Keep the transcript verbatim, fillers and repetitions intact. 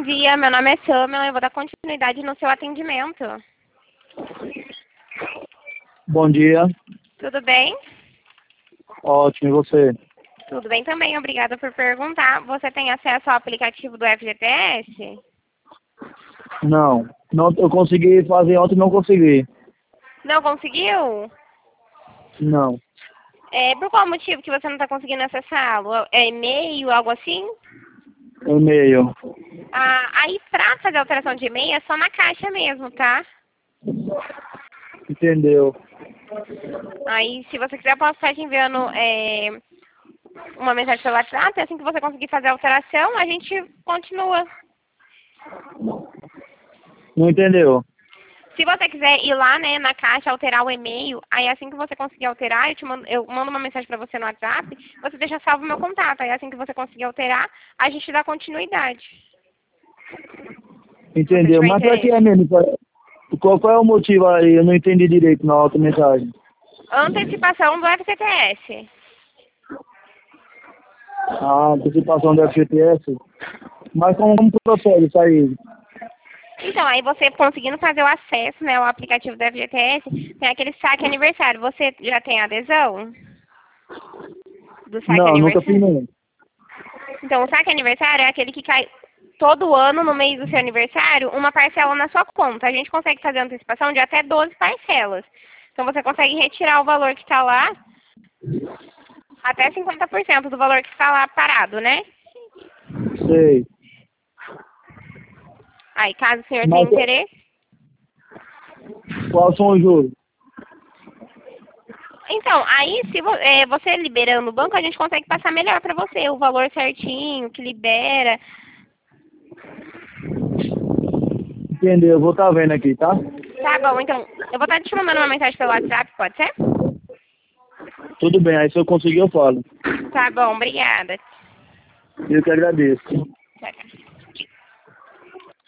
dia, meu nome é Samuel, eu vou dar continuidade no seu atendimento. Bom dia. Tudo bem? Ótimo, e você? Tudo bem também, obrigada por perguntar. Você tem acesso ao aplicativo do F G T S? Não. Não, eu consegui fazer ontem e não consegui. Não conseguiu? Não. É, por qual motivo que você não está conseguindo acessá-lo? É e-mail, algo assim? E-mail. Ah, aí, pra fazer alteração de e-mail, é só na caixa mesmo, tá? Entendeu? Aí, se você quiser, eu posso estar te enviando é, uma mensagem pelo WhatsApp. Assim que você conseguir fazer a alteração, a gente continua. Não entendeu? Se você quiser ir lá, né, na caixa, alterar o e-mail, aí assim que você conseguir alterar, eu, te mando, eu mando uma mensagem para você no WhatsApp, você deixa salvo o meu contato. Aí assim que você conseguir alterar, a gente dá continuidade. Se você Entendeu? tiver Mas pra que interesse. é mesmo? Qual, qual é o motivo aí? Eu não entendi direito na outra mensagem. Antecipação do F G T S. Ah, antecipação do F G T S. Mas como, como procede isso aí? Então, aí você conseguindo fazer o acesso, né, ao aplicativo do F G T S, tem aquele saque aniversário. Você já tem adesão do saque Não, nunca fiz aniversário? nenhum. Então, o saque aniversário é aquele que cai todo ano, no mês do seu aniversário, uma parcela na sua conta. A gente consegue fazer antecipação de até doze parcelas. Então, você consegue retirar o valor que está lá, até cinquenta por cento do valor que está lá parado, né? Sei. Aí, caso o senhor tenha Mas interesse. quais são os juros? Então, aí, se vo é, você liberando o banco, a gente consegue passar melhor para você, o valor certinho, que libera. Entendeu? Eu vou estar vendo aqui, tá? Tá bom, então, eu vou estar te mandando uma mensagem pelo WhatsApp, pode ser? Tudo bem, aí se eu conseguir eu falo. Tá bom, obrigada. Eu que agradeço. Tchau, tchau.